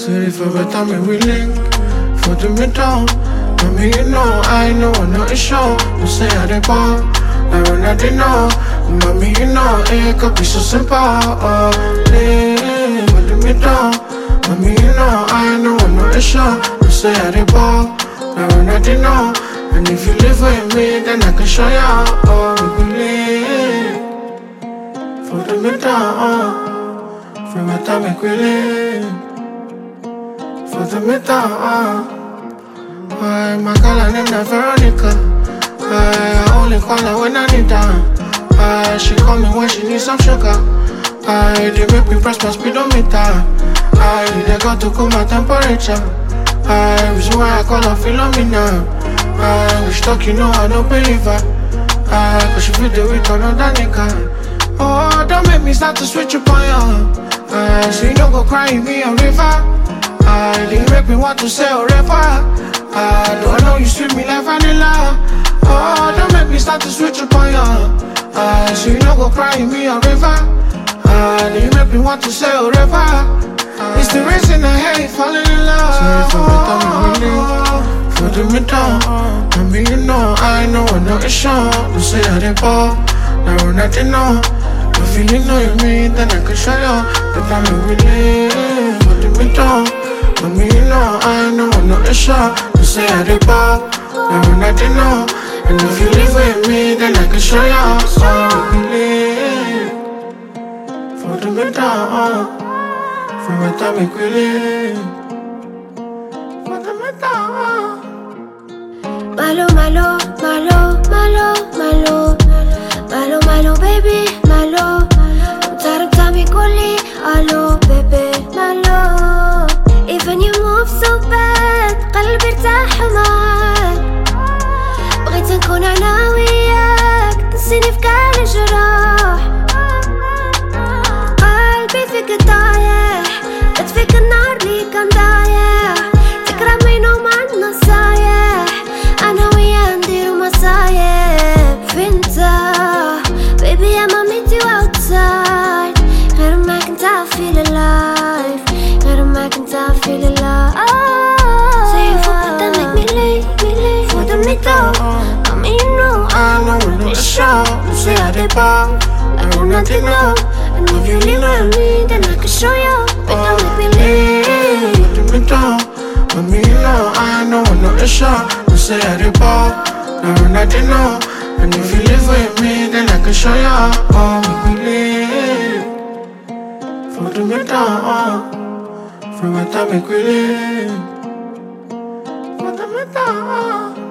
Sorry for better me we link for the middle. Mommy, you know I know no issue. You say I dey ball, I run I didn't know. Mommy, you know it could be so simple. Link for the middle. Mommy, you know I know no issue. You say I dey ball, I run I didn't know. And if you live with me, then I can show you. We live for the middle. From my time I quit it for the middle. Why my girl name not Veronica? I only call her when I need her. She call me when she needs some sugar. They make me press my speedometer. They got to cool my temperature. Reason why I call her Philomena. We stuck, you know I don't believe her. Cause she feel the weak another nigga. Oh, don't make me start to switch up on you. So you don't go crying me a river. They make me want to say forever. Don't know you sweet me like vanilla. Oh, don't make me start to switch up on you. So you don't go crying me a river. They make me want to say forever. It's the reason I hate falling in love. Sorry for better me really for the middle. I mean you know I know no issue. You say I dey ball, now run nothing know. If you know you mean, then I can show you that I'm really for the middle. I mean, you know, I know no issue. You say I dey ball, now run nothing know. And if you live with me, then I can show you. So really for the middle. From my time I quit it for the middle. Malo, malo, malo, malo, malo, malo, malo, baby, malo. Tarabtami kulli, allo, baby, malo. Even you move so bad, قلبي ارتاح معاك. بغيت نكون أنا وياك، تنسيني في كل الجراح. قلبي فيك طايح، تطفيك النار اللي كان ضايع. تكرمين ومع النصايح، أنا وياه نديرو مصايب. فينتا baby I'm a meet you outside. غير ما كنت I feel alive. غير ما كنت I feel alive. Say you forgot that make me late for the middle. I mean you know I know no issue. You say I dey ball, I do nothing know. And if you lean on me, then I can show you. But don't make me late for the middle. I mean you know I know no issue. You say I dey ball, I do nothing know. And if you live with me, then I can show you. We live for the middle. From my time I quit it for the middle.